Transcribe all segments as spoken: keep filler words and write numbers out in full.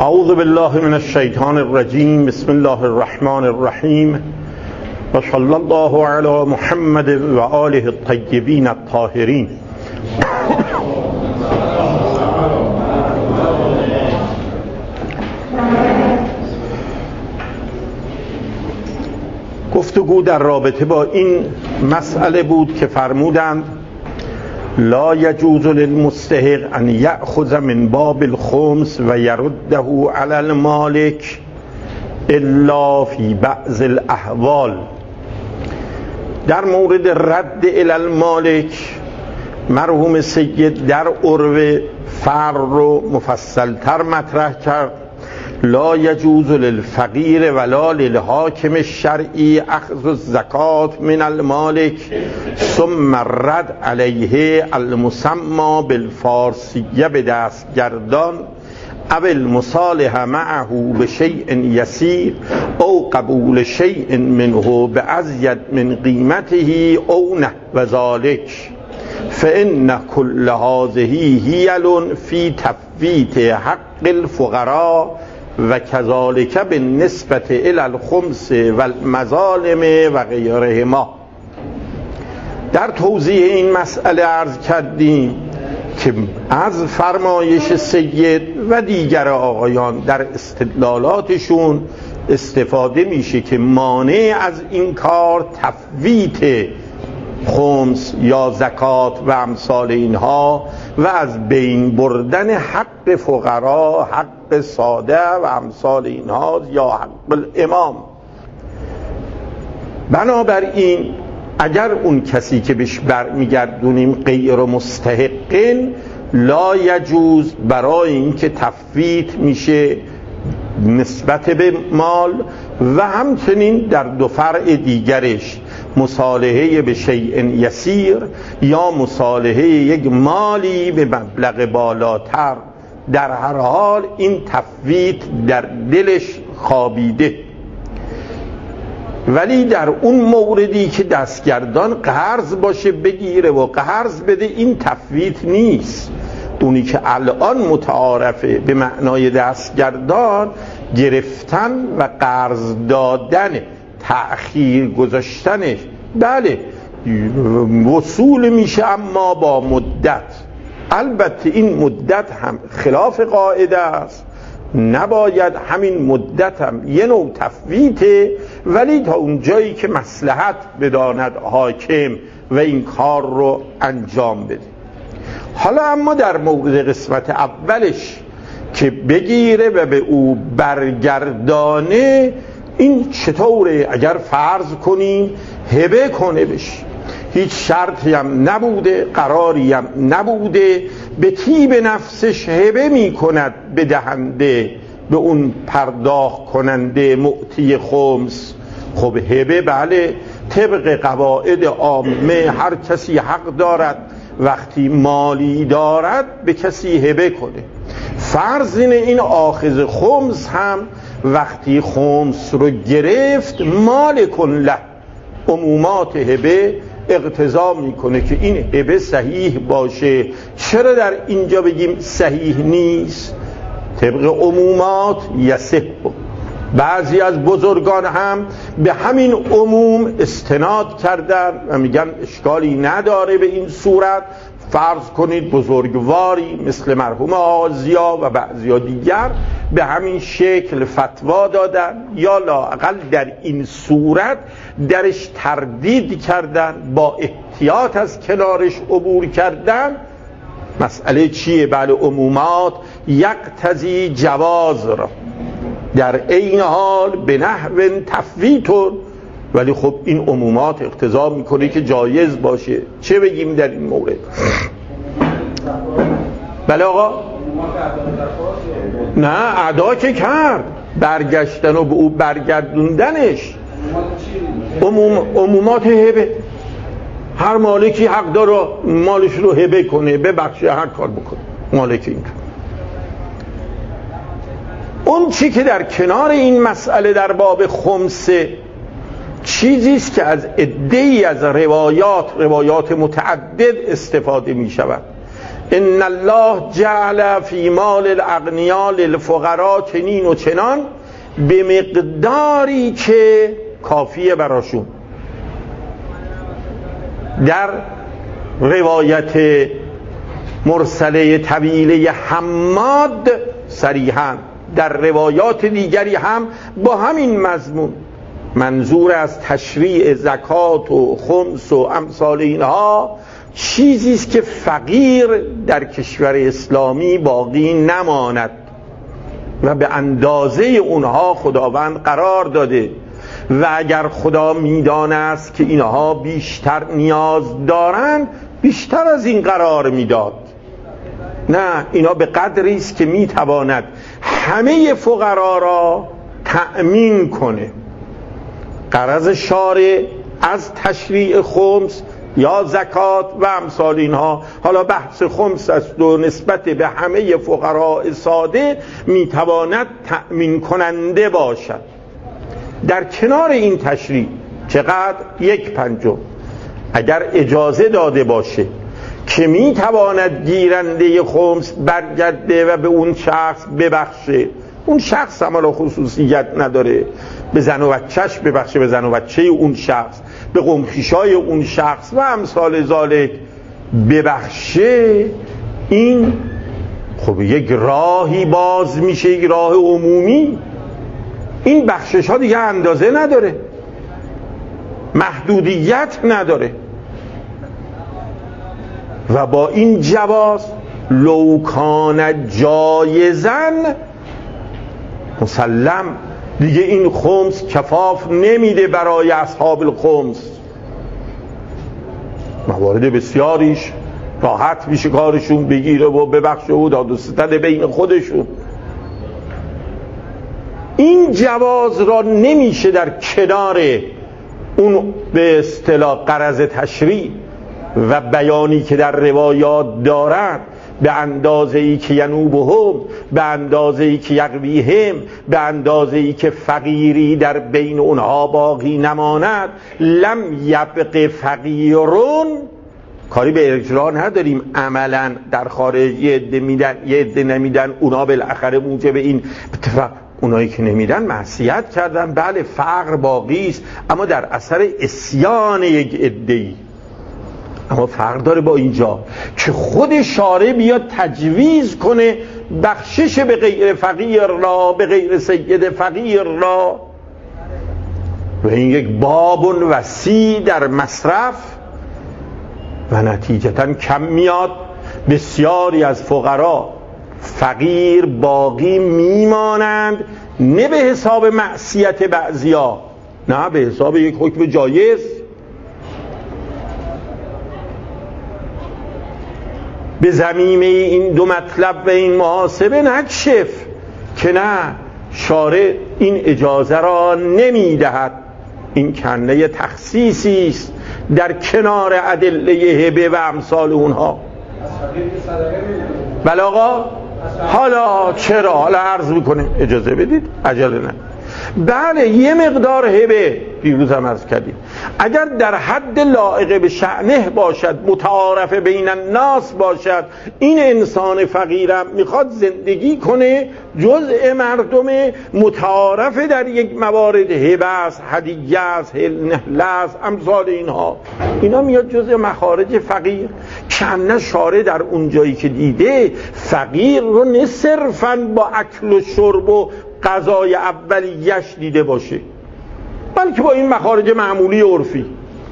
اعوذ بالله من الشیطان الرجیم. بسم الله الرحمن الرحیم و صلی الله علی محمد و آله الطیبین الطاهرین. گفتگو در رابطه با این مسئله بود که فرمودند لا یجوز للمستحق ان یأخذ من باب الخمس و یرده علی المالک الا فی بعض الاحوال. در مورد رد الی المالک مرحوم سید در عروه فرع رو مفصلتر مطرح کرد. لا یجوز للفقیر ولا للحاکم الشرعی اخذ الزکات من المالک ثم رد علیه المسمى بالفارسیه به دستگردان او المصالحه معه بشیء یسیر او قبول شیء منه بازید من قیمته او نحو ذلک فإن كل هذه هیل فی تفویت حق الفقراء و کذالک بالنسبة الی الخمس و المظالم و غیرهما. در توضیح این مسئله عرض کردیم که از فرمایش سید و دیگر آقایان در استدلالاتشون استفاده میشه که مانع از این کار تفویت خمس یا زکات و امثال اینها و از بین بردن حق فقرا، حق ساده و امثال اینها یا حق الامام. بنابراین اگر اون کسی که بهش برمیگردونیم غیر مستحقین، لا یجوز برای این که تفویت میشه نسبت به مال و همچنین در دو فرع دیگرش مصالحه به شیء یسیر یا مصالحه یک مالی به مبلغ بالاتر، در هر حال این تفویت در دلش خوابیده. ولی در اون موردی که دستگردان قرض باشه بگیره و قرض بده، این تفویت نیست. اونی که الان متعارفه به معنای دستگردان گرفتن و قرض دادن، تأخیر گذاشتنش، بله وصول میشه اما با مدت. البته این مدت هم خلاف قاعده است، نباید همین مدت هم یه نوع تفویته، ولی تا اون جایی که مصلحت بداند حاکم و این کار رو انجام بده. حالا اما در مورد قسمت اولش که بگیره و به او برگردانه، این چطوره؟ اگر فرض کنیم هبه کنه بشه، هیچ شرطی هم نبوده، قراری هم نبوده، به طیب نفسش هبه می کند به دهنده، به اون پرداخت کننده معطی خمس. خب هبه بله طبق قواعد عامه هر کسی حق دارد وقتی مالی دارد به کسی هبه کنه. فرض اینه این آخذ خمس هم وقتی خمس رو گرفت مال کن له، عمومات هبه اقتضا میکنه که این هبه صحیح باشه. چرا در اینجا بگیم صحیح نیست؟ طبق عمومات یصح. بعضی از بزرگان هم به همین عموم استناد کردن و میگن اشکالی نداره به این صورت. فرض کنید بزرگواری مثل مرحوم آزیا و بعضی دیگر به همین شکل فتوا دادن، یا لااقل در این صورت درش تردید کردن، با احتیاط از کنارش عبور کردن. مسئله چیه؟ بله عمومات یقتضی جواز را در این حال به نحو تفویتون، ولی خب این عمومات اقتضا میکنه که جایز باشه. چه بگیم در این مورد؟ بله آقا، نه ادا که کرد، برگشتن و به او برگردوندنش عموم عمومات هبه. هر مالکی حق داره مالش رو هبه کنه، ببخشه، هر کار بکنه مالک این. اون چی که در کنار این مسئله در باب خمسه چیزیست که از عده‌ای از روایات روایات متعدد استفاده می شود. ان الله جعل فی مال الاغنیاء للفقراء چنین و چنان به مقداری که کافیه براشون. در روایت مرسله طویله حماد صریحاً، در روایات دیگری هم با همین مضمون، منظور از تشریع زکات و خمس و امثال اینها چیزی است که فقیر در کشور اسلامی باقی نماند و به اندازه اونها خداوند قرار داده و اگر خدا میدانست که اینها بیشتر نیاز دارند بیشتر از این قرار میداد. نه، اینا به قدری است که میتواند همه فقرا را تأمین کنه. غرض شارع از تشریع خمس یا زکات و امثال اینها، حالا بحث خمس است و نسبت به همه فقراء ساده میتواند تأمین کننده باشد. در کنار این تشریع چقدر؟ یک پنجم اگر اجازه داده باشه که میتواند گیرنده خمس برگرده و به اون شخص ببخشه، اون شخص عمل خصوصیت نداره، به زن و بچهش ببخشه، به زن و بچه اون شخص، به قوم خویشای اون شخص و امثال ذالک ببخشه، این خب یک راهی باز میشه، یک راه عمومی. این بخشش ها دیگه اندازه نداره، محدودیت نداره و با این جواز لو کان جایزن مسلم دیگه این خمس کفاف نمیده برای اصحاب الخمس. موارد بسیاریش راحت میشه کارشون بگیره و ببخشه و داد و ستد بین خودشون. این جواز را نمیشه در کنار اون به اصطلاح غرض تشریع و بیانی که در روایات دارند، به اندازه ای که ینوبهم، به اندازه ای که یقویهم، به اندازه ای که فقیری در بین اونها باقی نماند، لم یبق فقیرون. کاری به اجرا نداریم، عملا در خارج یه عده میدن یه عده نمیدن، اونا بالاخره موجب این اتفاق، اونایی که نمیدن معصیت کردن، بله فقر باقی است اما در اثر عصیان یک عده‌ای. اما فرق داره با اینجا که خود شارع بیاد تجویز کنه بخشش به غیر فقیر را، به غیر سید فقیر را، و این یک باب وسیع در مصرف و نتیجتا کم میاد. بسیاری از فقرا فقیر باقی میمانند، نه به حساب معصیت بعضیا، نه به حساب یک حکم جایز. به ضمیمه این دو مطلب و این محاسبه نکشف که نه، شارع این اجازه را نمیدهد. این کنه تخصیصی است در کنار ادله هبه و امثال اونها. بله آقا، حالا چرا؟ حالا عرض میکنه، اجازه بدید، عجله نه. بله یه مقدار هبه دیروز هم عرض کردیم اگر در حد لایق به شأنه باشد، متعارف بین الناس باشد، این انسان فقیرم میخواد زندگی کنه، جزء مردم متعارف در یک موارد هبه است، هدیه است، نهله است، امثال اینها، اینا میاد جزء مخارج فقیر. کنه شارع در اون جایی که دیده فقیر رو نه صرفاً با اکل و شرب و غذای اولیش دیده باشه، بلکه با این مخارج معمولی عرفی،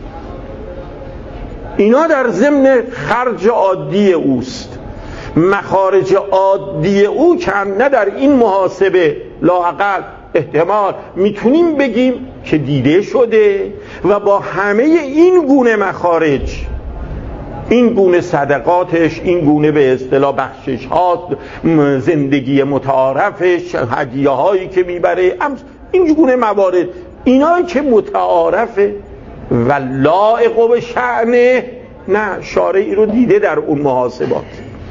اینا در ضمن خرج عادی اوست. مخارج عادی او کنه در این محاسبه لااقل احتمال میتونیم بگیم که دیده شده و با همه این گونه مخارج، این گونه صدقاتش، این گونه به اصطلاح بخشش ها، زندگی متعارفش، هدیه هایی که میبره، این گونه موارد، اینا که متعارفه و لایق به شأنه، نه شارعی رو دیده در اون محاسبات.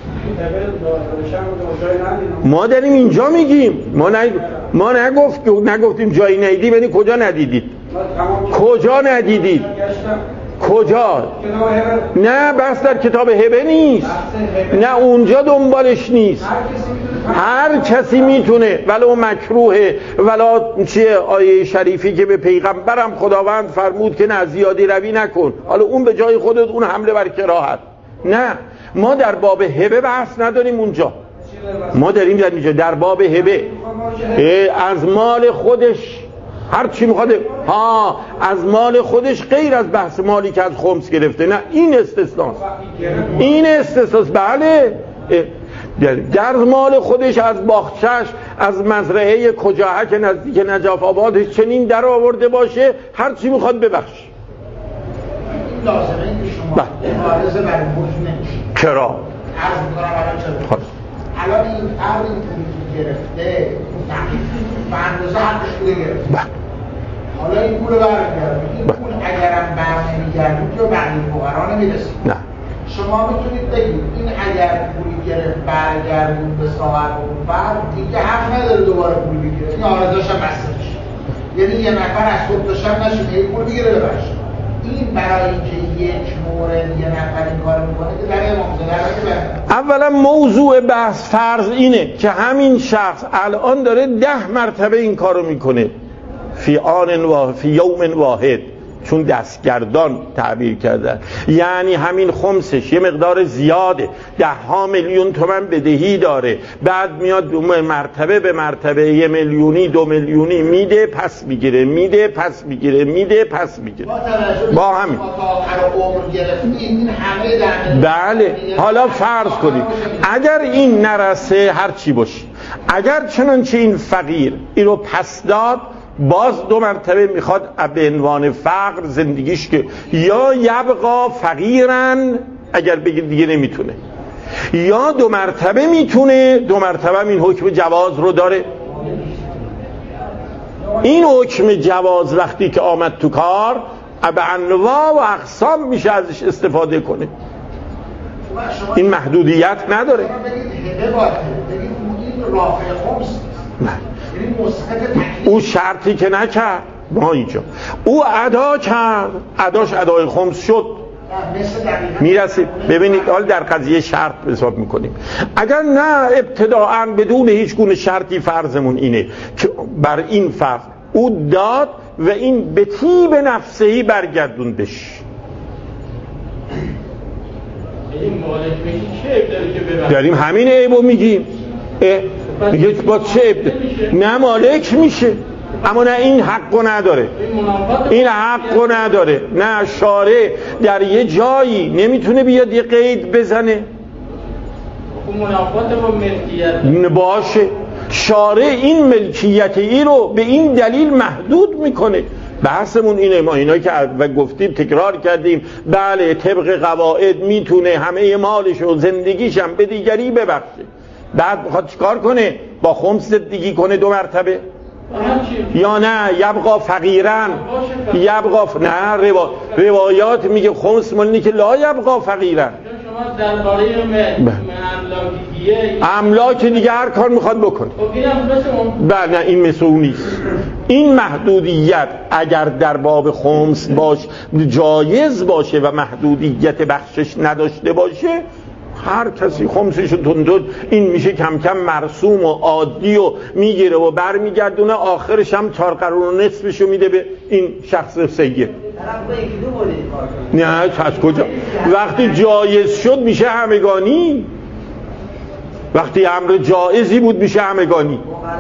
ما داریم اینجا میگیم، ما نگ... ما نگفت نگفتیم جایی ندیدیم، یعنی کجا ندیدید؟ کجا ندیدید؟ کجا؟ نه بس در کتاب هبه نیست، نه اونجا دنبالش نیست. هر کسی میتونه، ولو مکروهه، ولا چیه آیه شریفی که به پیغمبرم خداوند فرمود که نه زیادی روی نکن، حالا اون به جای خودت اون حمله بر کراهت. نه، ما در باب هبه بحث نداریم اونجا، ما داریم در اینجا در باب هبه از مال خودش هر چی میخواد، ها از مال خودش غیر از بحث مالی که از خمس گرفته، نه این استثناست، این استثناست. بله در مال خودش از باغچه‌اش، از مزرعه کجاهک نزدیک نجف آبادش چنین در آورده باشه، هر چی میخواد ببخش. لازمه این شما مبارزه برای خودش نمیشه. چرا؟ عرض میکنم الان چرا؟ الان این فرد این پولی که گرفته تحقیق به اندازه حقش بوده گرفته، حالا این پول برمیگرده، این پول اگرم برنمیگرده که بقیه فقرا نمیرسید. نه شما میتونید بگید این اگر پولی گرفت برگردون به صاحب اون فرد دیگه حق نداره دوباره پول بگیره، این آرزوش هم بسته میشه. یعنی یه نفر از صبح تا شب نشه یه پول بگیره ببخشه. این برای اینکه یک مورد یه نفر این کار میکنه که در امام زاده اولا موضوع بحث فرض اینه که همین شخص الان داره ده مرتبه این کارو میکنه فی آن واحد، فی یوم واحد، چون دستگردان تعبیر کردن، یعنی همین خمسش یه مقدار زیاده، ده ها میلیون تومن بدهی داره، بعد میاد مرتبه به مرتبه یه میلیونی دو میلیونی میده پس میگیره، میده پس میگیره، میده پس میگیره با همین. بله حالا فرض کنید اگر این نرسه هر چی باشه، اگر چنانچه این فقیر این رو پس داد، باز دو مرتبه میخواد به عنوان فقر زندگیش که یا یبقا فقیرن اگر بگید دیگه نمیتونه، یا دو مرتبه میتونه، دو مرتبه این حکم جواز رو داره. این حکم جواز وقتی که آمد تو کار به انواع و اقسام میشه ازش استفاده کنه، این محدودیت نداره. او شرطی که نکرد ما اینجا، او ادا کرد، اداش ادای خمس شد میرسید. ببینید حال در قضیه شرط حساب میکنیم، اگر نه ابتداعا بدون هیچ گونه شرطی فرضمون اینه که بر این فرض او داد و این به طیب نفسهی برگردوندش، داریم همین عیبو میگیم، میگه با چه عیب؟ نه مالک میشه، اما نه این حقو نداره، این حقو نداره. نه شارع در یه جایی نمیتونه بیاد یه قید بزنه منافات با ملکیت باشه، شارع این ملکیت ای رو به این دلیل محدود میکنه. بحثمون اینه، ما اینا که و گفتیم تکرار کردیم، بله طبق قواعد میتونه همه مالش و زندگیش هم به دیگری ببخشه، بعد بخواد چیکار کنه؟ با خمس زندگی کنه دو مرتبه یا نه یبقا فقیرن، یبقا ف... نه روا... روایات میگه خمس مالینی که لا یبقا فقیرن. شما درباره املاکیه املاک دیگه هر کار میخواد بکنه، بله نه این مثل اون نیست. این محدودیت اگر در باب خمس باش جایز باشه و محدودیت بخشش نداشته باشه، هر کسی خمسشو تندد این میشه کم کم مرسوم و عادی و میگیره و برمیگردونه، آخرش هم چهار قرون و نصفشو میده به این شخص سید. نه از کجا؟ وقتی جایز شد میشه همگانی، وقتی امر جایزی بود میشه همگانی.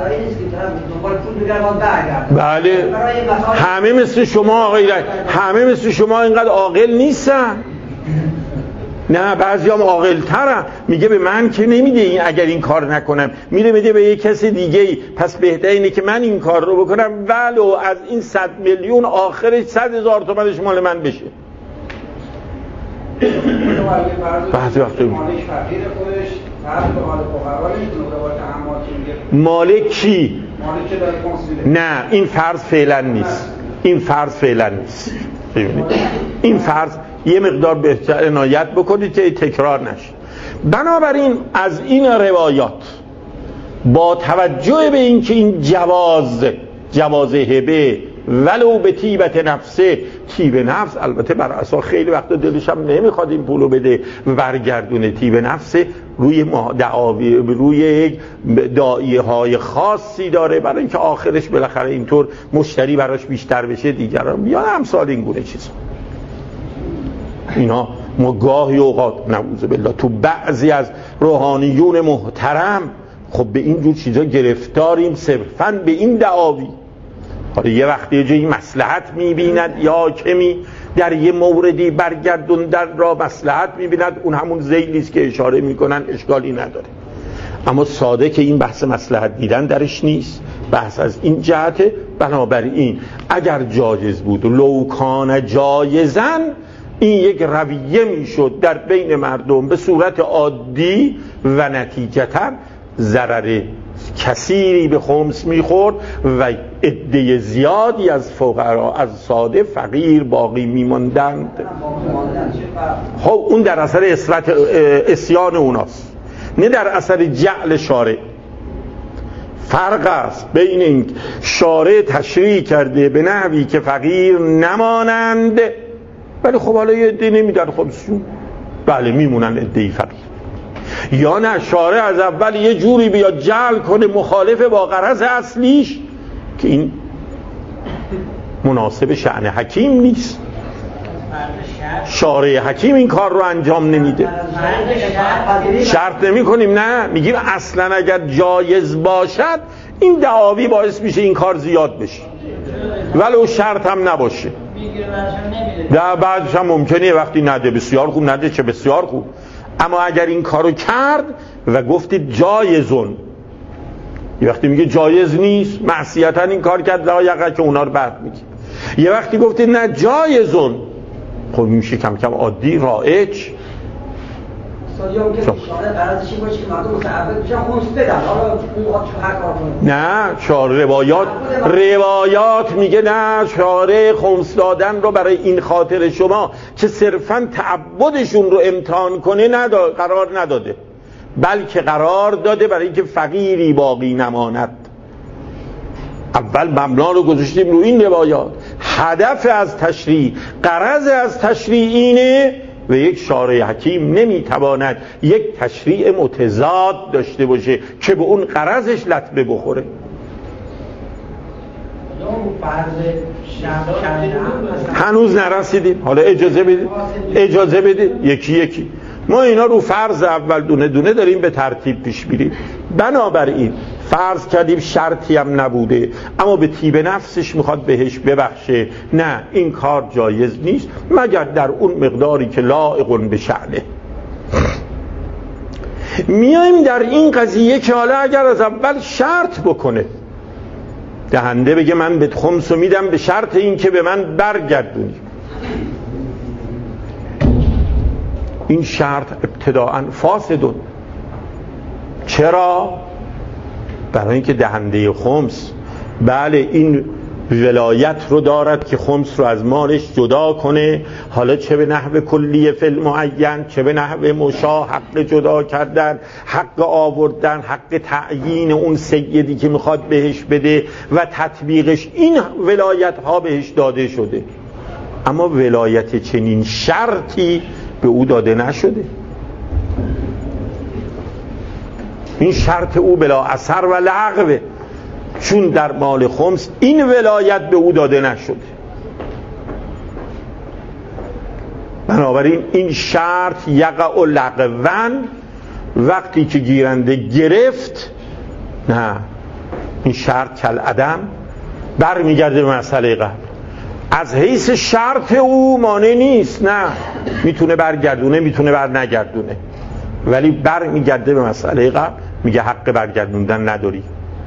بله همه مثل شما آقای همه مثل شما اینقدر عاقل نیستن، نه بعضی هم عاقل ترن. میگه به من که نمیده این، اگر این کار نکنم میره میده به یک کسی دیگه، پس بهتر اینه که من این کار رو بکنم ولو از این صد میلیون آخرش صد هزار تومنش مال من بشه. بعضی وقتا مالک کی؟ نه این فرض فعلا نیست، این فرض فعلا نیست. ببینید این فرض یه مقدار بهتر عنایت بکنید که تکرار نشه. بنابراین از این روایات با توجه به اینکه این جواز جواز هبه ولو به طیبت نفسه. طیب نفس البته بر اساس خیلی وقتا دلش هم نمیخواد این پولو بده و برگردونه. طیب نفس روی دعاوی روی یک داعیه های خاصی داره برای اینکه آخرش بالاخره اینطور مشتری براش بیشتر بشه دیگران یا امثال این گونه چیزا. اینا ما گاهی اوقات نعوذ بالله تو بعضی از روحانیون محترم خب به این جور چیزا گرفتاریم صرفاً به این دعاوی. حالا یه وقتی یه جایی مصلحت میبیند یا حاکمی در یه موردی برگردوندن را مصلحت میبیند، اون همون ذیلیست که اشاره میکنن، اشکالی نداره. اما ساده که این بحث مصلحت دیدن درش نیست، بحث از این جهته. بنابراین اگر جایز بود لو کان جایزن، این یک رویه میشد در بین مردم به صورت عادی و نتیجتا ضرر کثیری به خمس میخورد و عده زیادی از فقرا از ساده فقیر باقی میماندند. خب اون در اثر اسرت اسیان اوناست، نه در اثر جعل شارع. فرق است بین این شارع تشریع کرده به نحوی که فقیر نمانند، ولی خب حالا یه عده نمیدن خودشون، بله میمونن عده‌ای فقیر، یا نه شارع از اول یه جوری بیاد جعل کنه مخالف با غرض اصلیش که این مناسب شأن حکیم نیست. شارع حکیم این کار رو انجام نمیده. شرط نمی کنیم، نه میگیم اصلا اگر جایز باشد این دعاوی باعث میشه این کار زیاد بشه ولو شرط هم نباشه. در بعدش هم ممکنه وقتی نده بسیار خوب، نده چه بسیار خوب. اما اگر این کارو کرد و گفتید جایزون، یه وقتی میگه جایز نیست معصیتا این کار کرد لایقه که اونا رو بعد میگه. یه وقتی گفتید نه جایزون، خب میشه کم کم عادی رایج. نه شارع روایات روایات میگه نه شارع خمس دادن رو برای این خاطر شما که صرفا تعبدشون رو امتحان کنه نداد قرار نداده، بلکه قرار داده برای اینکه فقیری باقی نماند. اول مبنا رو گذاشتیم رو این روایات. هدف از تشریع، غرض از تشریع اینه و یک شارع حکیم نمیتواند یک تشریع متضاد داشته باشه که به اون غرضش لطمه بخوره. هنوز نرسیدیم، حالا اجازه بدید اجازه بدید یکی یکی ما اینا رو فرض اول دونه دونه داریم به ترتیب پیش میریم. بنابراین فرض کردیم شرطی هم نبوده اما به طیب نفسش میخواد بهش ببخشه، نه این کار جایز نیست مگر در اون مقداری که لایق به شأنه. میایم در این قضیه که حالا اگر از اول شرط بکنه، دهنده بگه من به خمسو میدم به شرط این که به من برگردونی، این شرط ابتداءً فاسدون. چرا؟ برای اینکه دهنده خمس بله این ولایت رو دارد که خمس رو از مالش جدا کنه، حالا چه به نحو کلیه فی المعین، چه به نحو مشاع، حق جدا کردن، حق آوردن، حق تعیین اون سیدی که میخواد بهش بده و تطبیقش، این ولایت ها بهش داده شده. اما ولایت چنین شرطی به او داده نشده. این شرط او بلا اثر و لغوه، چون در مال خمس این ولایت به او داده نشده. بنابراین این شرط یقع لغوان، وقتی که گیرنده گرفت نه این شرط کل عدم برمیگرده به مسئله قبل. از حیث شرط او مانع نیست، نه میتونه برگردونه میتونه بر نگردونه، ولی بر میگرده به مسئله قبل، میگه حق برگردوندن نداری.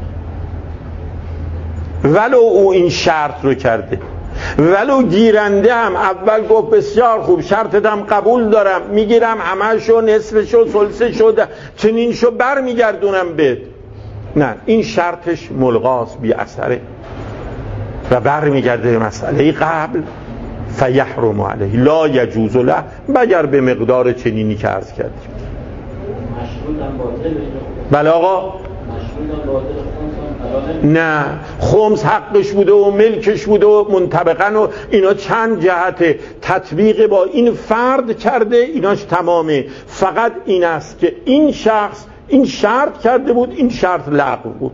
ولو او این شرط رو کرده، ولو گیرنده هم اول گفت بسیار خوب شرطتم قبول دارم میگیرم همه‌شو نصفشو ثلثشو چنین شو بر میگردونم بد، نه این شرطش ملغاست بی اثره و بر میگرده به مسئله قبل. فیحرم علیه لا یجوز له، مگر به مقدار چنینی که عرض کردیم. مشروط هم باطل. بله آقا نه، خمس حقش بوده و ملکش بوده و منطبقاً و اینا چند جهت تطبیق با این فرد کرده، ایناش تمامه. فقط این است که این شخص این شرط کرده بود، این شرط لغو بود.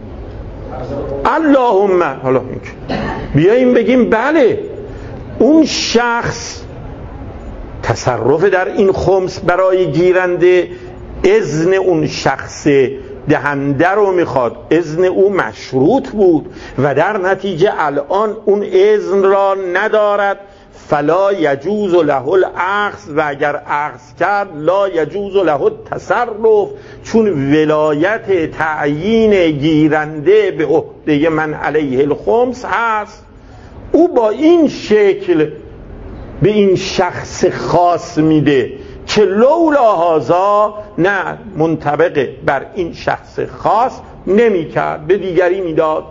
اللهم حالا بیاییم بگیم بله اون شخص تصرف در این خمس برای گیرنده اذن اون شخص دهنده رو میخواد، اذن او مشروط بود و در نتیجه الان اون اذن را ندارد، فلا یجوز له الاخذ، و اگر اخذ کرد لا یجوز له التصرف، چون ولایت تعیین گیرنده به عهده من علیه الخمس هست. او با این شکل به این شخص خاص میده که لولا هذا نه منطبق بر این شخص خاص نمیکرد، به دیگری میداد.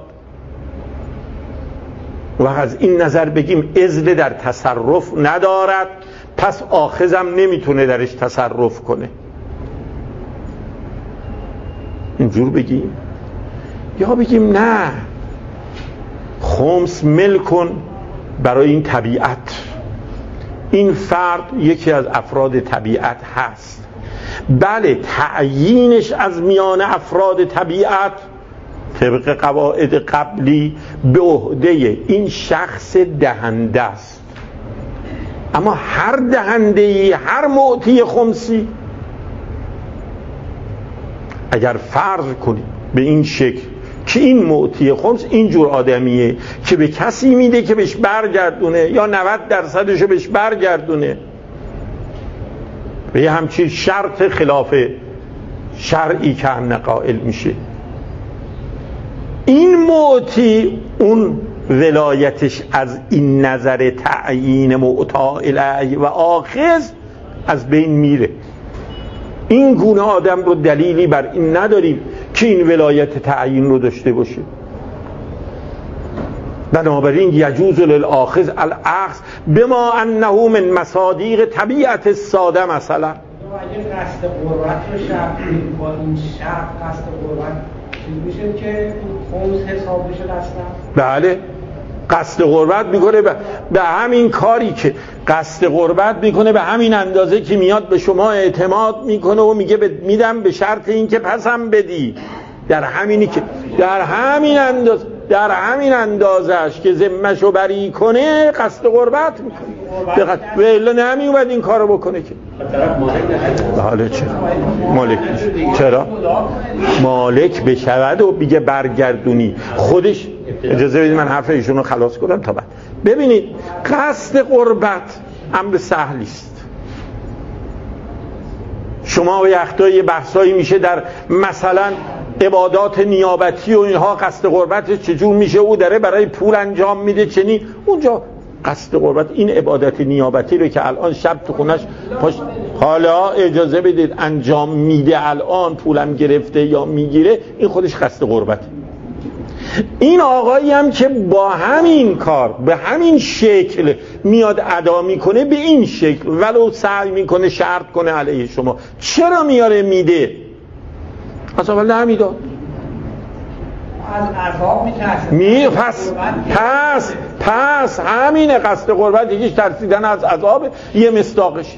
و از این نظر بگیم اذن در تصرف ندارد، پس آخذم نمیتونه درش تصرف کنه. اینجور بگیم. یا بگیم نه، خمس ملکن برای این طبیعت، این فرد یکی از افراد طبیعت هست. بله تعیینش از میان افراد طبیعت طبق قواعد قبلی به عهده این شخص دهنده است. اما هر دهنده‌ای، هر معطی خمسی، اگر فرض کنیم به این شکل که این معطی خمس اینجور آدمیه که به کسی میده که بهش برگردونه یا نود درصدشو بهش برگردونه، به یه همچین شرط خلاف شرعی که هم قائل میشه، این معطی اون ولایتش از این نظر تعیین معطا الیه و آخذ از بین میره. این گونه آدم رو دلیلی بر این نداریم که این ولایت تعیین رو داشته باشه. بنابراین یجوز للآخذ الاخذ بما انه من مصادیق طبیعت الساده. مثلا اگه قصد قربت رو شرط کنیم با این شرط قصد قربت چیز میشه که خمس حساب بشه اصلا؟ بله، قصد قربت میکنه به, به همین کاری که قصد قربت میکنه، به همین اندازه که میاد به شما اعتماد میکنه و میگه میدم به شرط این که پسم بدی، در همینی که در همین اندازه در همین اندازهش که ذمه‌شو بری کنه قصد قربت میکنه. و الا نمیومد این کارو بکنه که حالا چرا مالک میشه؟ چرا مالک بشود و بگه برگردونی خودش. اجازه بدید من حرف ایشون رو خلاص کنم تا بعد. ببینید قصد قربت امر سهلی است. شما و یختای بحثایی میشه در مثلا عبادات نیابتی و اینها قصد قربت چجور میشه، او داره برای پول انجام میده چنین، اونجا قصد قربت این عبادت نیابتی رو که الان شب تو خونش پاش حالا اجازه بدید انجام میده، الان پولم گرفته یا میگیره، این خودش قصد قربت. این آقایی هم که با همین کار به همین شکل میاد ادا میکنه به این شکل، ولو سعی میکنه شرط کنه علیه شما، چرا میاره میده؟ اصلا ولی نمیداد. از عذاب میترسه. می پس پس پس همینه قصد قربت، یکیش ترسیدن از عذاب، یه مصداقش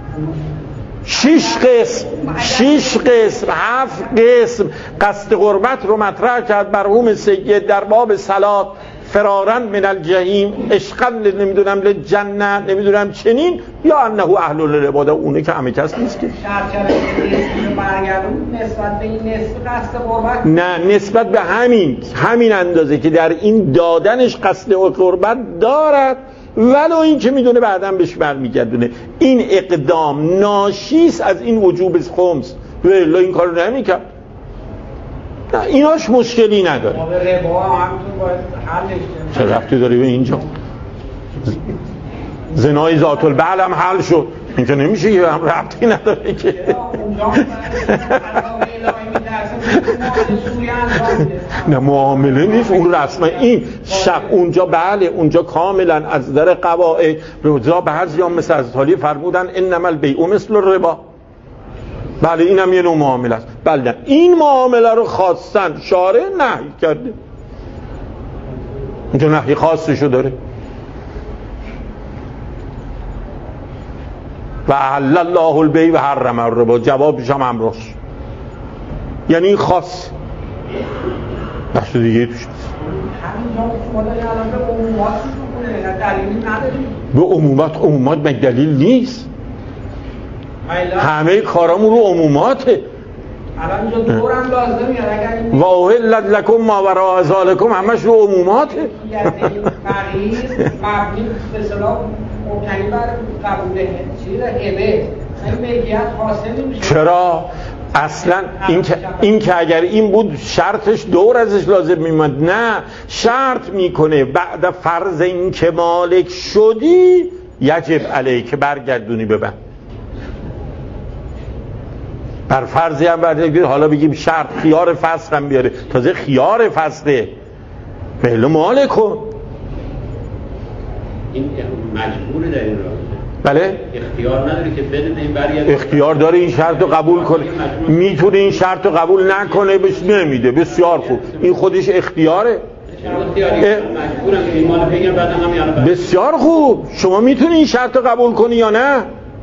شش قسم شش قسم هفت قسم قصد قربت رو مطرح کرد مرحوم سید در باب صلات، فرارن من الجحیم، عشقا نمیدونم للجنه، نمیدونم چنین، یا انه اهل للعباده، اونه که همه کس نیست که شرط کرده برگردون نسبت به این نسبت قصد قربت، نه نسبت به همین همین اندازه که در این دادنش قصد قربت دارد، ولو این که میدونه بعداً بهش برمیگردونه. این اقدام ناشیست از این وجوب خمس، ولی این کارو نمیکرد. نه ایناش مشکلی نداره. ما به ربا همتون باید حلش کنیم. چه ربطی داری به اینجا؟ زنای ذات البعل هم حل شد، این که نمیشه که هم ربطی نداره که نه معامله نیست اون رسمه. این شب اونجا بله اونجا کاملا از در قواعد روزا بعضی هم مثل از حالی فرمودن انما البیع مثل الربا، بله اینم یه نوع معامله است. بله این معامله رو خواستن شارع نهی کرده، اینجا نهی خاصشو داره. و احل الله البیع و حرم الربا، جوابش هم امراش، یعنی این خاص بحث دیگه توش نیست. به عمومات عمومات به دلیل نیست، همه کارامون رو عموماته. الان اینجا دورم لازم میاد اگر و اوهلت لکم ما وراء ذالکم همش رو عموماته. فقیر مبنی به اصطلاح مبتنی بر قبول چیز هبه ملکیت حاصل نمیشه. چرا؟ اصلا این که این که اگر این بود شرطش دور ازش لازم میمد، نه شرط میکنه بعد فرض این که مالک شدی یجب علیک برگردونی ببن. بر فرضی هم برگردونی، حالا بگیم شرط خیار فسخ هم بیاره، تازه خیار فسخه فعل مالک کن. این مجبوره در این رابطه. بله؟ اختیار نداره که بده این برگرد. اختیار داره این شرط رو قبول کنه، میتونه این شرط رو قبول نکنه، بهش نمیده. بسیار خوب، این خودش اختیاره. بسیار خوب، شما میتونی این شرط رو قبول کنی یا نه؟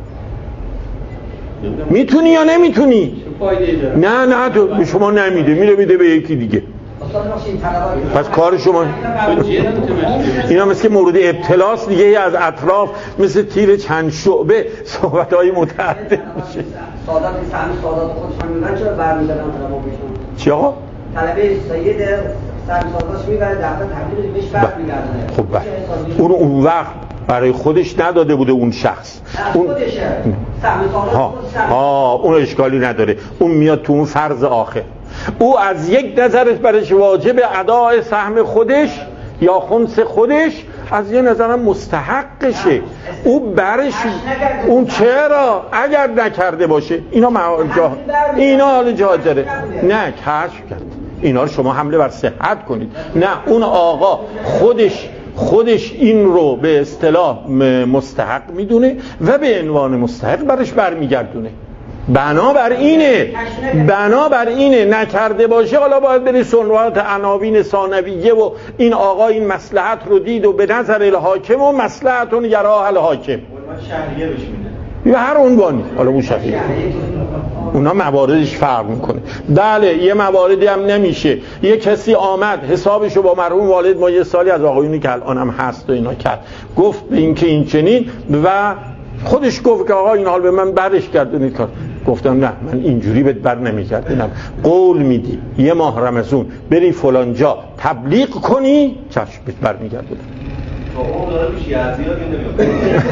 میتونی یا نمیتونی؟ نه نه تو به شما نمیده، میره میده به یکی دیگه. پس کار شما اینا مثل مورد ابتلاس دیگه، از اطراف مثل تیر چند شعبه صحبت‌های متعدد میشه. سادات سهم سادات خودشون میدن چرا برمی‌دارن طلبا بهشون؟ چی آقا؟ طلبه سید سهم ساداتش میبره دفتر تحویل بهش برمیگردونه. خب بله. اون اون وقت برای خودش نداده بوده اون شخص. اون خودشه. سهم سادات ها ها اون اشکالی نداره. اون میاد تو اون فرض آخر. او از یک نظرش برش واجب ادای سهم خودش یا خمس خودش، از یه نظرم مستحقشه. او برش اون چرا اگر نکرده باشه اینا جا... اینا حال جا داره، نه کشف کرد. اینا رو شما حمله بر صحت کنید. نه اون آقا خودش خودش این رو به اصطلاح مستحق میدونه و به عنوان مستحق برش برمیگردونه. بنابر اینه بنابر اینه نکرده باشه، حالا باید بری سنوات عناوین ثانویه و این آقا این مصلحت رو دید و به نظر الحاکم و مصلحتون یراه الحاکم شهریه بهش میده یا هر عنوانی، حالا اون شهریه اونا مواردش فرق میکنه. بله یه مواردی هم نمیشه، یه کسی آمد حسابشو با مرحوم والد ما یه سالی از آقایونی که الان هم هست و اینا کرد، گفت به این که این چنین و خودش گفت که آقا این حال به من برش گردونید کار. گفتم نه من اینجوری بهت بر نمیگردونم، قول میدی یه ماه رمضان بری فلان جا تبلیغ کنی چشم بهت بر میگردونم. تو اون داره میشه یزدیات نمیاد.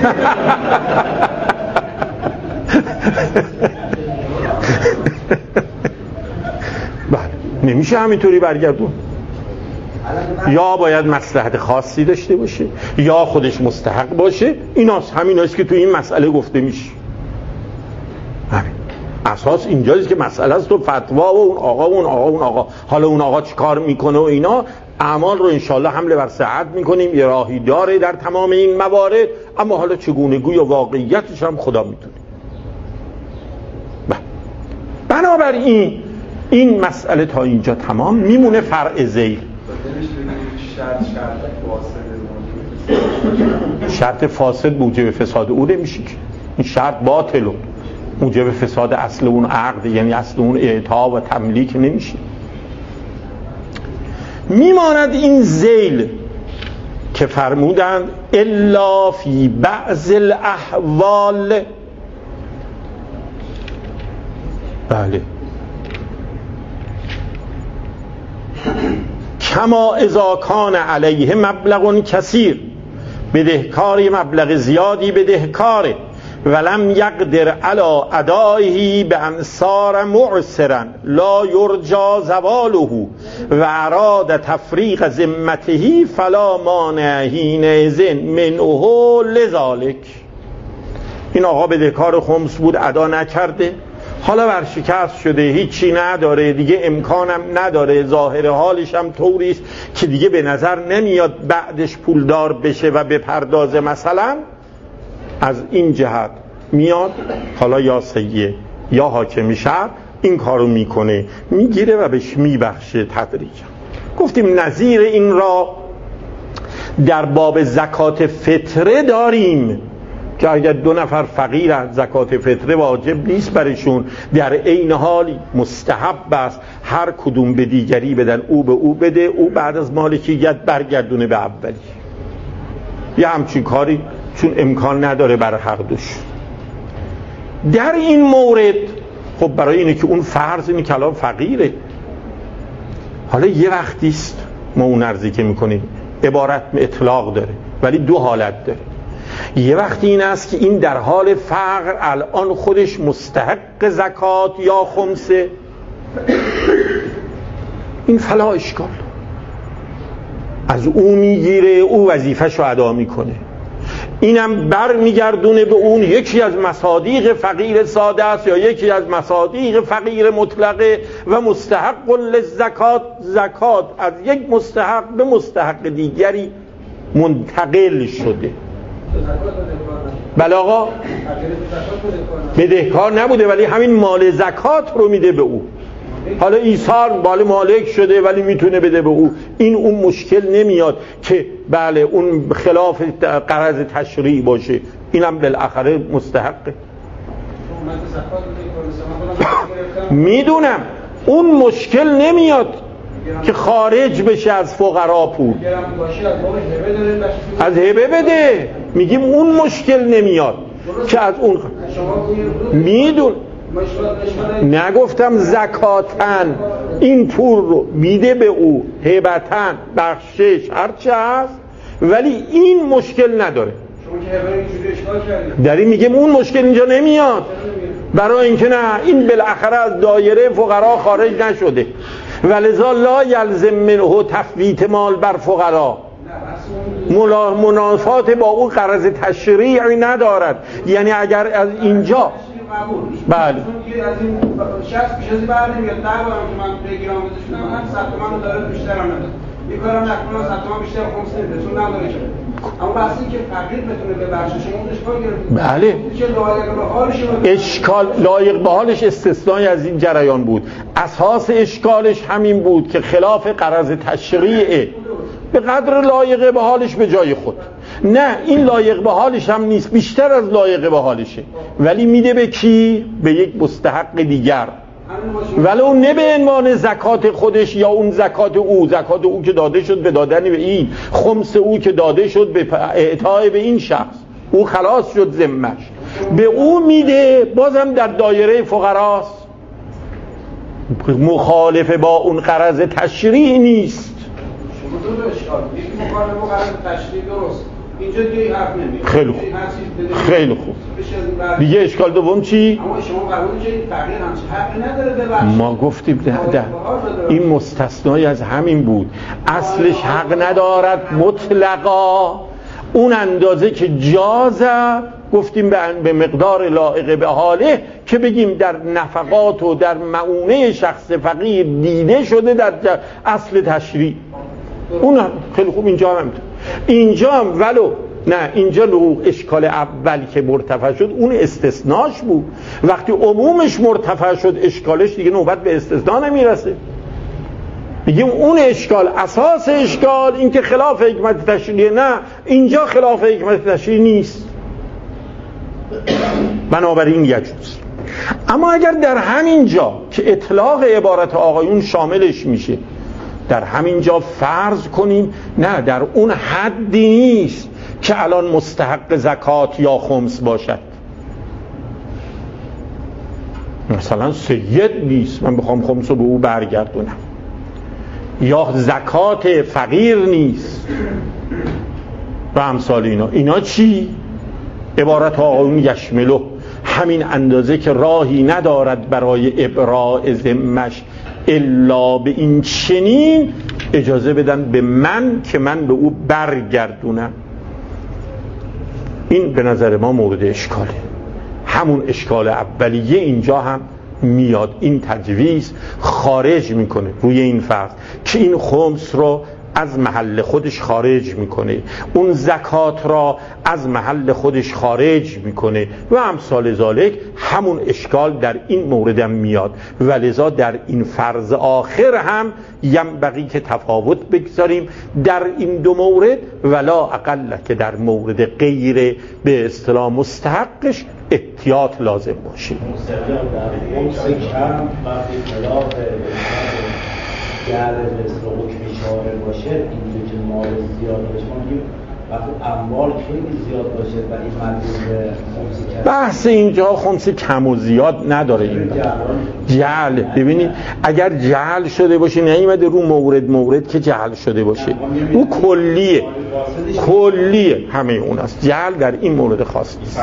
بله نمیشه همینطوری برگردون. یا باید مصلحت خاصی داشته باشه یا خودش مستحق باشه. ایناست همیناست که تو این مسئله گفته میشه. همین اساس اینجاست که مسئله است. تو فتوا و اون آقا و اون آقا و اون آقا حالا اون آقا چی کار میکنه و اینا اعمال رو انشالله حمله بر صحت میکنیم. یه راهی داره در تمام این موارد، اما حالا چگونگی و واقعیتش هم خدا میتونه. بنابراین این مسئله تا اینجا تمام میمونه. فرع ذیل شرط فاسد موجب فساد او نمیشه، این شرط باطل و موجب فساد اصل اون عقد، یعنی اصل اون اعطا و تملیک نمیشه. میماند این ذیل که فرمودند الا فی بعض الاحوال. بله کما اذا کان علیه مبلغ کثیر، بدهکاری مبلغ زیادی بدهکاره ولم یقدر علی ادائه بانصار معسرا لا یرجا زواله و اراد تفریق ذمته فلا مانع حینئذ منه لذالک. این آقا بدهکار خمس بود، ادا نکرده، حالا ورشکست شده، هیچی نداره دیگه، امکانم نداره، ظاهر حالش هم طوریست که دیگه به نظر نمیاد بعدش پولدار بشه و بپردازه. مثلا از این جهت میاد حالا یا سیه یا حاکم شهر این کارو میکنه، میگیره و بهش میبخشه تدریجا. گفتیم نظیر این را در باب زکات فطره داریم که اگر دو نفر فقیرن زکات فطره واجب نیست برشون، در عین حال مستحب است هر کدوم به دیگری بدن، او به او بده، او بعد از مالکیت برگردونه به اولی. یه همچین کاری چون امکان نداره برای هر دوش. در این مورد خب برای اینه که اون فرض اینه که الان فقیره، حالا یه وقتیست ما اون عرضی که میکنیم عبارت اطلاق داره ولی دو حالت داره. یه وقتی این است که این در حال فقر الان خودش مستحق زکات یا خمسه، این فلا اشکال، از او میگیره، او وظیفه‌ش رو ادا میکنه، اینم بر میگردونه به اون. یکی از مصادیق فقیر ساده است یا یکی از مصادیق فقیر مطلقه و مستحق للزکات، زکات از یک مستحق به مستحق دیگری منتقل شده. بله آقا بدهکار نبوده ولی همین مال زکات رو میده به او. حالا ایثار مال مالک شده ولی میتونه بده به او، این اون مشکل نمیاد که بله اون خلاف غرض تشریع باشه، اینم بالاخره مستحقه. میدونم اون مشکل نمیاد که خارج بشه از فقرا پول، از هبه بده، میگیم اون مشکل نمیاد که از اون میدون. نگفتم زکاتن این پول رو میده به او، هبتن بخشش هرچه هست، ولی این مشکل نداره. در این میگیم اون مشکل اینجا نمیاد، برای اینکه نه این بالاخره از دایره فقرا خارج نشده، ولذا لا یلزم منه تفویت مال بر فقرا، منافات با اون غرض تشریعی ندارد. یعنی اگر از اینجا بله از این شخص بیش از بر نمیاد، نه بارم که من بگیرم بزشونم هم صد تومن رو داره بیشتر هم نداره، یه کارم نکنم صد تومن بیشتر خمس نمیده چون نداره که. اما بحثی که فقیر بتونه ببخشه شما اشکال گرفتید. بله که لایق به حالش اشکال لایق به حالش استثنایی از این جریان بود. اساس اشکالش همین بود که خلاف غرض تشریعه، به قدر لایق به حالش به جای خود. نه این لایق به حالش هم نیست، بیشتر از لایق به حالشه، ولی میده به کی؟ به یک مستحق دیگر، ولو نه به عنوان زکات خودش یا اون زکات او، زکات او که داده شد به دادن به این، خمس او که داده شد به اعطای به این شخص، او خلاص شد ذمش، به او میده، بازم در دایره فقراست، مخالف با اون غرض تشریع نیست. دو اشکال، یکی مخالف با غرض تشریع درست، اینجا دیگه حرف نمیاد. خیلی خوب، خیلی خوب. دیگه اشکال دوم چی؟ اما شما قبول که فقیر همچین حقی نداره ببخشید. ما گفتیم ده ده. این مستثنایی از همین بود، اصلش حق ندارد مطلقا، اون اندازه که جازه گفتیم به مقدار لایق به حاله که بگیم در نفقات و در معونه شخص فقیر دیده شده در اصل تشریع. اون خیلی خوب اینجا هم اینجا هم ولو نه اینجا نوع اشکال اول که مرتفع شد اون استثناش بود، وقتی عمومش مرتفع شد اشکالش دیگه نوبت به استثنا نمیرسه. میگیم اون اشکال، اساس اشکال این که خلاف حکمت تشریعی، نه اینجا خلاف حکمت تشریعی نیست، بنابراین یجوز. اما اگر در همین جا که اطلاق عبارت آقایون شاملش میشه، در همین جا فرض کنیم نه در اون حدی نیست که الان مستحق زکات یا خمس باشد، مثلا سید نیست من بخوام خمس رو به او برگردونم، یا زکات فقیر نیست و امثال اینا. اینا چی؟ عبارت آقایون یشملو، همین اندازه که راهی ندارد برای ابراء ذمش الا به این چنین، اجازه بدن به من که من به او برگردونم. این به نظر ما مورد اشکاله، همون اشکال اولیه اینجا هم میاد. این تجویز خارج میکنه روی این فرض که این خمس رو از محل خودش خارج میکنه، اون زکات را از محل خودش خارج میکنه و امثال ذالک. همون اشکال در این موردم میاد و لذا در این فرض آخر هم ینبغی که تفاوت بگذاریم در این دو مورد، ولا اقل که در مورد غیر به اصطلاح مستحقش احتیاط لازم باشه. جعل مثل حکم شارع باشه، اینجا که مال زیاد باشه، ما میگیم وقتی اموال خیلی زیاد باشه و این مدیون خمسی کرد. بحث اینجا خمس کم و زیاد نداره. این جعل، ببینید اگر جعل شده باشه نیومده رو مورد مورد که جعل شده باشه، او کلیه کلیه همه اون است. جعل در این مورد خاص نیست.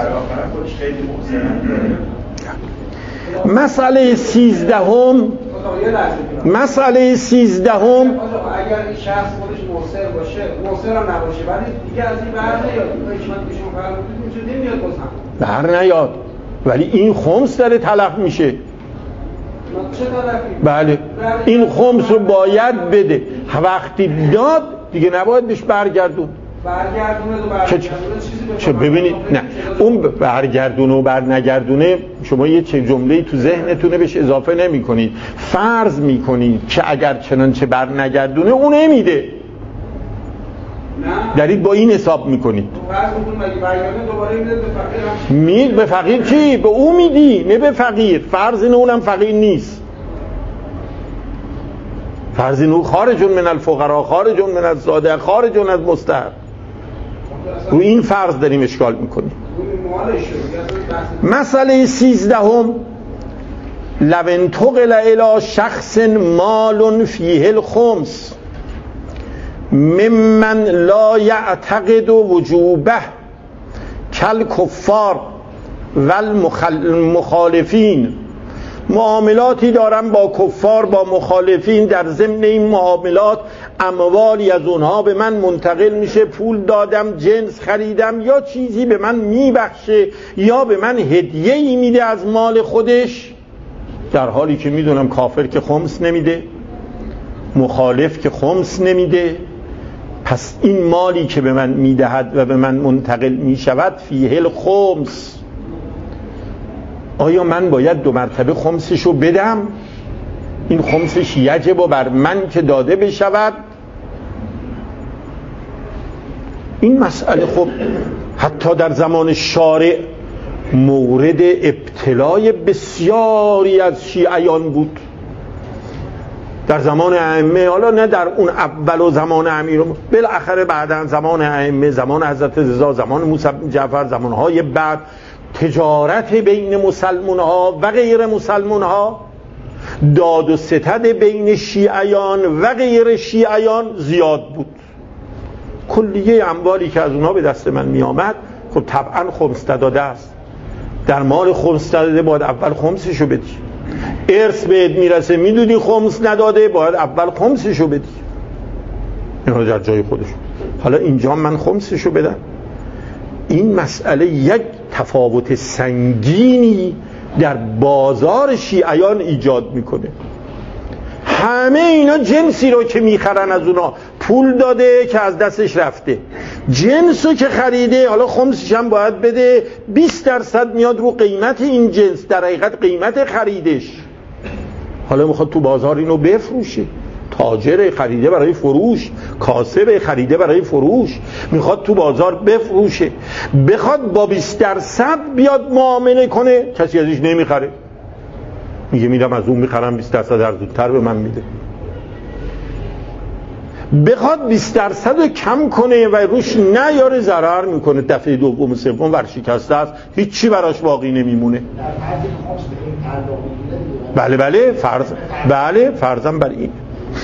مسئله سیزدهم مسئله سیزدهم اگر این شخص خودش موثر باشه، موثر هم نباشه ولی دیگه از این بر نیاد، حکمت که شما فرمودید اینجوری نمیاد بازم بر نیاد، ولی این خمس داره تلف میشه. چه تلفی؟ بله این خمس رو باید بده، وقتی داد دیگه نباید بهش برگردون. برگردونه و برگردونه چیزی چه ببینید نه اون برگردونه و برنگردونه شما یه چه جمله‌ای تو ذهنتونه بهش اضافه نمی کنید، فرض می کنید که اگر چنانچه برنگردونه اون نمیده، دارید با این حساب می کنید. فرض می‌کنید اگه برگردونه دوباره میده به فقیر، مید به فقیر چی؟ به اون میدی نه به فقیر. فرض اینه اونم فقیر نیست، فرض اینه خارجون من الفقراء، خارجون من الزاده، خارجون از مستحق. رو این فرض داریم اشکال میکنیم. مسئله سیزدهم لو انتقل الی شخص مال فیه الخمس ممن لا یعتقد وجوبه کالکفار والمخالفین. معاملاتی دارم با کفار، با مخالفین، در ضمن این معاملات اموالی از اونها به من منتقل میشه، پول دادم، جنس خریدم یا چیزی به من میبخشه یا به من هدیه‌ای میده از مال خودش، در حالی که میدونم کافر که خمس نمیده، مخالف که خمس نمیده. پس این مالی که به من میدهد و به من منتقل میشود فیه الخمس، آیا من باید دو مرتبه خمسشو بدم؟ این خمسش یجب بر من که داده بشود؟ این مسئله خب حتی در زمان شارع مورد ابتلای بسیاری از شیعیان بود. در زمان ائمه، حالا نه در اون اول و زمان امیر، بالاخره بعداً زمان ائمه، زمان حضرت رضا، زمان موسی بن جعفر، زمانهای بعد، تجارت بین مسلمان ها و غیر مسلمان ها، داد و ستد بین شیعیان و غیر شیعیان زیاد بود. کلیه اموالی که از اونها به دست من می آمد خب طبعا خمس داده است. در مال خمس داده باید اول خمسشو بدی. ارث بهت میرسه میدونی خمس نداده، باید اول خمسشو بدی. اینا در جای خودش. حالا اینجا من خمسشو بدم. این مسئله یک تفاوت سنگینی در بازار شیعیان ایجاد میکنه. همه اینا جنسی رو که میخرن از اونا، پول داده که از دستش رفته، جنس رو که خریده، حالا خمسش هم باید بده، بیست درصد میاد رو قیمت این جنس، در حقیقت قیمت خریدش. حالا میخواد تو بازار اینو بفروشه، تاجر خریده برای فروش، کاسب خریده برای فروش، میخواد تو بازار بفروشه، بخواد با بیست درصد بیاد معامله کنه، کسی ازش نمیخره، میگه میدم از اون میخرم بیست درصد ارزونتر به من میده. بخواد بیست درصد رو کم کنه و روش نیاره ضرر میکنه، دفعه دوم و سوم ورشکسته است، هیچی براش باقی نمیمونه. بله بله فرض بله فرضم بر این.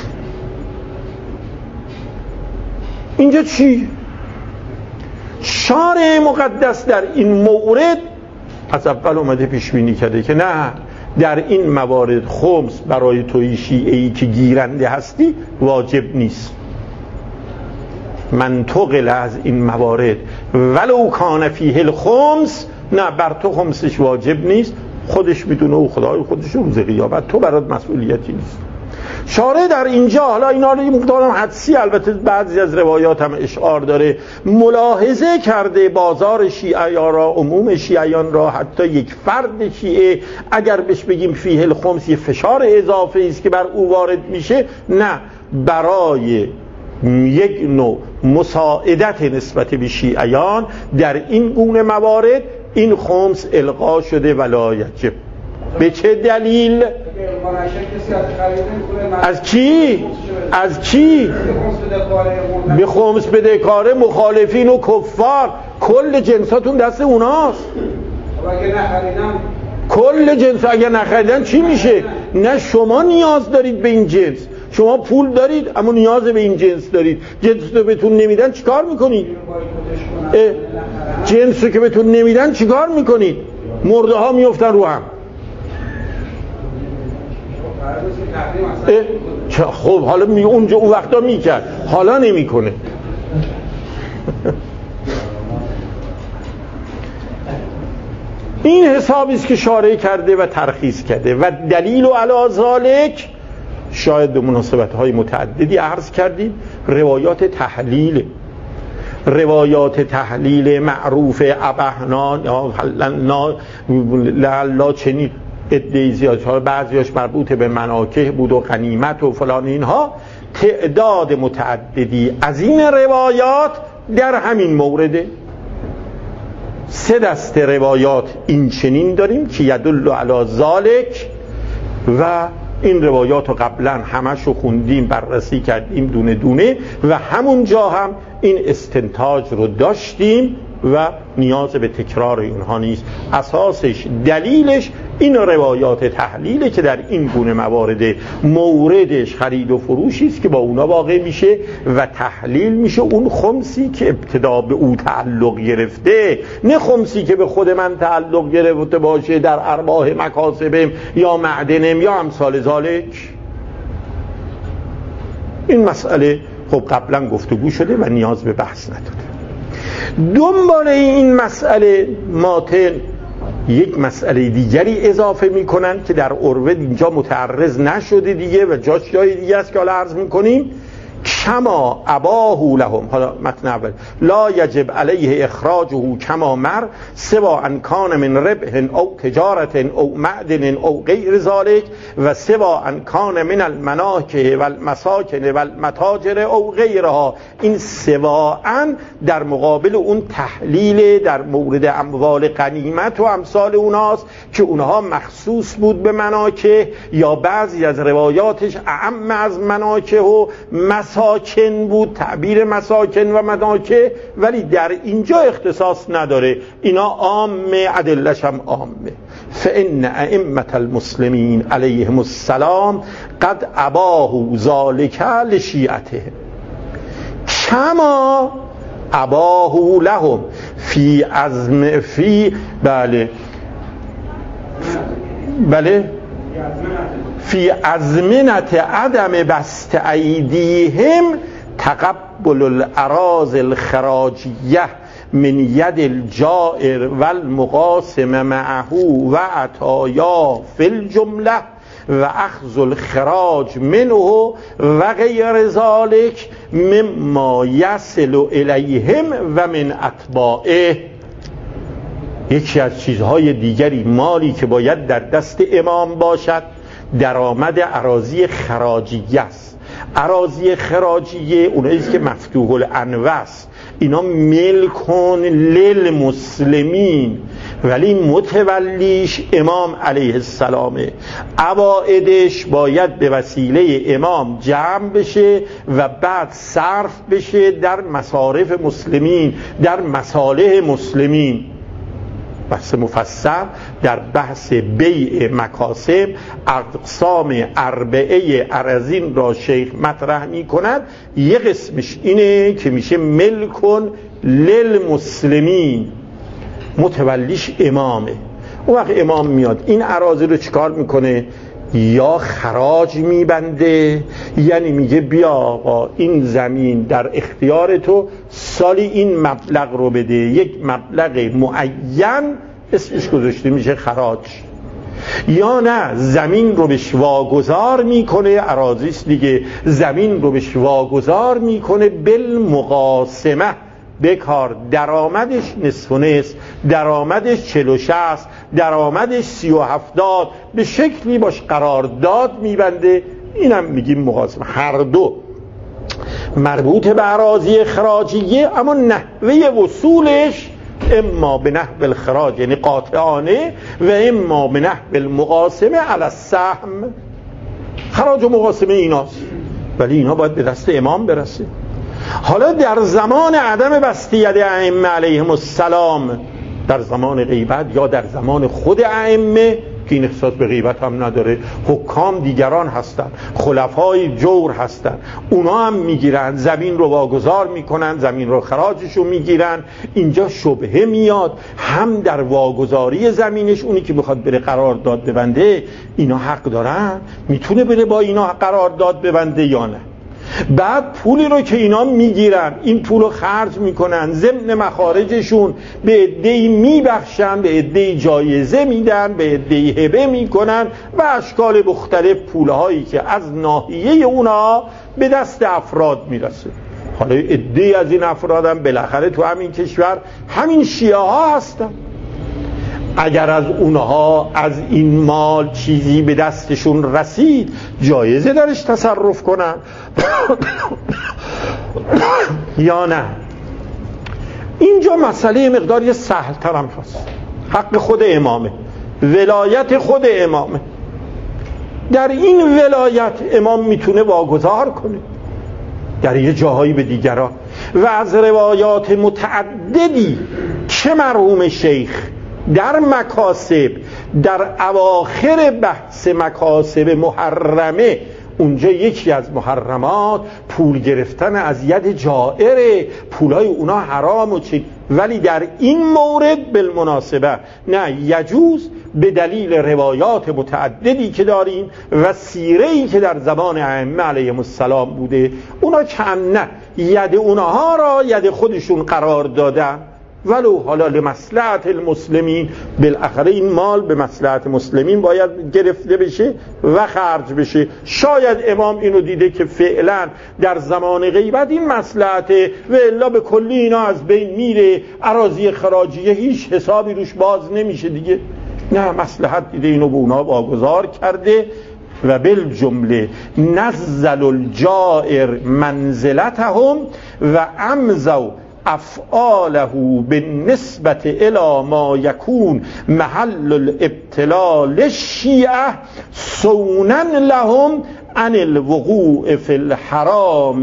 اینجا چی؟ شارع مقدس در این مورد از اول اومده پیش بینی کرده که نه، در این موارد خمس برای توی شیعه‌ای که گیرنده هستی واجب نیست. من تقل از این موارد ولو کان فیه الخمس، نه بر تو خمسش واجب نیست، خودش میدونه و خدای خودش روز قیامت، تو برات مسئولیتی نیست. شارع در اینجا، حالا اینا رو مقدارم حدسی، البته بعضی از روایات هم اشعار داره، ملاحظه کرده بازار شیعیان را، عموم شیعیان را، حتی یک فرد شیعه اگر بهش بگیم فیه الخمس یه فشار اضافه است که بر او وارد میشه، نه، برای یک نوع مساعدت نسبت به شیعیان در این گونه موارد این خمس القا شده ولا یجب. به چه دلیل؟ از کی؟ از کی؟ به خمس بدهکاره مخالفین و کفار. کل جنساتون دست اوناست. کل جنس اگر نخریدن چی میشه؟ نه شما نیاز دارید به این جنس، شما پول دارید اما نیاز به این جنس دارید. جنس رو بهتون نمیدن چیکار میکنید؟ جنس رو که بهتون نمیدن چیکار میکنید؟ مرده ها میفتن رو هم. خب حالا می اونجا اون وقتا میکرد، حالا نمیکنه. این حسابی است که شارع کرده و ترخیص کرده و دلیل و علی ذالک شاید به مناسبت‌های متعددی عرض کردیم. روایات تحلیل روایات تحلیل معروف ابهنا یا لعلا چنین ادعای زیاد، بعضیاش مربوط به مناکح بود و غنیمت و فلان اینها، تعداد متعددی از این روایات در همین مورده. سه دسته روایات این چنین داریم که یدل علی ذالک و این روایات رو قبلا همشو خوندیم، بررسی کردیم دونه دونه و همونجا هم این استنتاج رو داشتیم و نیاز به تکرار اینها نیست. اساسش دلیلش این روایات تحلیله که در این گونه موارد موردش خرید و فروشی است که با اونا واقع میشه و تحلیل میشه اون خمسی که ابتدا به او تعلق گرفته، نه خمسی که به خود من تعلق گرفته باشه در ارباح مکاسبم یا معدنم یا امثال ذالک. این مسئله خب قبلا گفتگو شده و نیاز به بحث نداره. دنبال این مسئله ماتن یک مسئله دیگری اضافه میکنن که در عروه اینجا متعرض نشده دیگه و جاش جای دیگه است که حالا عرض میکنیم. کما اباه لهم، حالا متن اول، لا یجب علیه اخراجه کما مر سوا ان کان من ربح او تجارت او معدن او غیر ذلك و سوا ان کان من المناکح و المساکن و المتاجر او غیرها. این سوا ان در مقابل اون تحلیل در مورد اموال غنیمت و امثال اوناست که اونها مخصوص بود به مناکح یا بعضی از روایاتش اعم از مناکح و مساکن بود، تعبیر مساکن و مناکح، ولی در اینجا اختصاص نداره. اینا عامه، ادلش هم عامه. فإن ائمة المسلمین علیهم السلام قد اباهوا ذلك لشیعته کما اباهوا لهم فی عزم فی بله بله فی ازمنت عدم بسط ایدیهم تقبل الاراضی الخراجیه من ید الجائر و المقاسم معه و عطایا فی الجمله و اخذ الخراج منه و غیر ذلك مما یصل الیهم و من اتباعه. یکی از چیزهای دیگری مالی که باید در دست امام باشد درآمد اراضی خراجیه است. اراضی خراجیه اوناییست که مفتوح الانواع است، اینا ملکون للمسلمین ولی متولیش امام علیه السلامه. عوائدش باید به وسیله امام جمع بشه و بعد صرف بشه در مصارف مسلمین، در مصالح مسلمین. بحث مفصل در بحث بیع مکاسب اقسام اربعه ارزین را شیخ مطرح می کند. یه قسمش اینه که میشه ملکن للمسلمین، متولیش امامه. اون وقت امام میاد این اراضی رو چیکار میکنه؟ یا خراج میبنده، یعنی میگه بیا آقا این زمین در اختیار تو، سالی این مبلغ رو بده، یک مبلغ معین اسمش گذاشته میشه خراج. یا نه زمین رو بهش واگذار میکنه، اراضیست دیگه، زمین رو بهش واگذار میکنه بالمقاسمه، بکار درآمدش نصف و نصف، درآمدش چل و شصت، درآمدش سی و هفتاد، به شکلی باش قرارداد میبنده. اینم میگیم مقاسمه. هر دو مربوط به اراضی اخراجیه، اما نحوه وصولش اما به نحو الخراج یعنی قاطعانه و اما به نحو المقاسمه علی السهم. خراج و مقاسمه ایناست، ولی اینا باید به دست امام برسه. حالا در زمان عدم بسطیت ائمه علیهم السلام، در زمان غیبت یا در زمان خود ائمه که این اختصاص به غیبت هم نداره، حکام دیگران هستن، خلفای جور هستن، اونا هم میگیرن زمین رو واگذار میکنن، زمین رو خراجشو میگیرن. اینجا شبهه میاد، هم در واگذاری زمینش اونی که میخواد بره قرارداد ببنده اینا حق دارن، میتونه بره با اینا قرارداد ببنده یا نه. بعد پولی رو که اینا میگیرن، این پول رو خرج میکنن، ضمن مخارجشون به عده‌ای میبخشن، به عده‌ای جایزه میدن، به عده‌ای هبه میکنن و اشکال مختلف پولهایی که از ناحیه اونا به دست افراد میرسه. حالا عده‌ای از این افراد هم بالاخره تو همین کشور همین شیعه ها هستن. اگر از اونها از این مال چیزی به دستشون رسید، جایزه درش تصرف کنن یا نه. اینجا مسئله مقداری سهل تر هم هست. حق خود امامه، ولایت خود امامه. در این ولایت امام میتونه واگذار کنه در یه جاهایی به دیگران. و از روایات متعددی که مرحوم شیخ در مکاسب، در اواخر بحث مکاسب محرمه، اونجا یکی از محرمات پول گرفتن از ید جائره، پولای اونا حرام و چی، ولی در این مورد بالمناسبه نه یجوز، به دلیل روایات متعددی که داریم و سیره‌ای که در زمان ائمه علیهم السلام بوده. اونا کم نه ید اونها را ید خودشون قرار دادن، ولو حالا لمصلحت المسلمین. بالاخره این مال به مصلحت مسلمین باید گرفته بشه و خرج بشه. شاید امام اینو دیده که فعلا در زمان غیبت این مصلحته و الا به کلی اینا از بین میره، اراضی خراجیه هیچ حسابی روش باز نمیشه دیگه. نه، مصلحت دیده اینو به اونا واگذار کرده. و بالجمله نزل الجائر منزلتهم و امضوا افعاله بالنسبة الى ما يكون محل الابتلاء للشیعه صونا لهم عن الوقوع في الحرام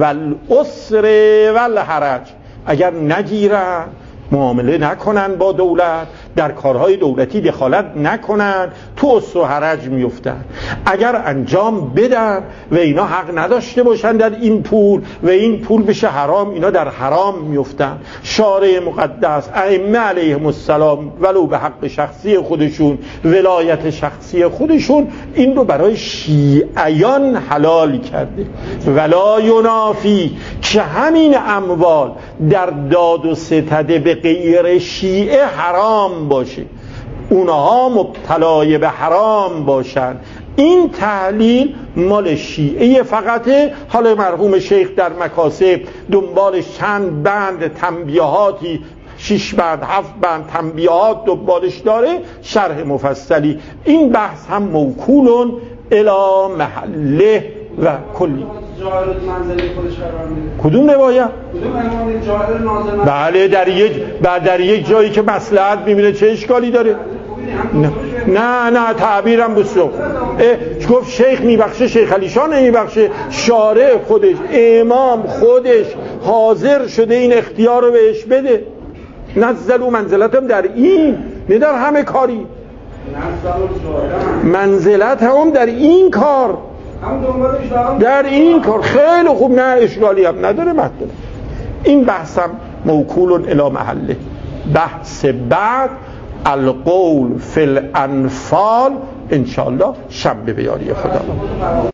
والعسر والحرج. اگر نگیرن، معامله نکنن با دولت، در کارهای دولتی دخالت نکنن، تو عسر و حرج میفتن. اگر انجام بدن و اینا حق نداشته باشن در این پول و این پول بشه حرام، اینا در حرام میفتن. شارع مقدس ائمه علیهم السلام ولو به حق شخصی خودشون، ولایت شخصی خودشون، این رو برای شیعیان حلال کرده. ولا ینافی که همین اموال در داد و ستده به غیر شیعه حرام باشه، اونها مبتلای به حرام باشن. این تحلیل مال شیعه فقطه. حالا مرحوم شیخ در مکاسب دنبالش چند بند تنبیهاتی، شش بند هفت بند تنبیهات دنبالش داره، شرح مفصلی. این بحث هم موکولون الی محله و کلی. کدوم روایت؟ بله، در یک بعد در یک جایی که مصلحت میبینه چه اشکالی داره؟ نه نه, نه تعبیرم بسو گفت شیخ میبخشه، شیخ علی شاه نمیبخشه، شارع خودش، امام خودش حاضر شده این اختیار رو بهش بده. نزلوا منزلتهم در این، نه در همه کاری، منزلت هم در این کار، در این کار خیلی خوب، نه اشکالی هم نداره. مطلب این بحثم موکول الی محله. بحث بعد القول فی الانفال انشاءالله شنبه به یاری خدا.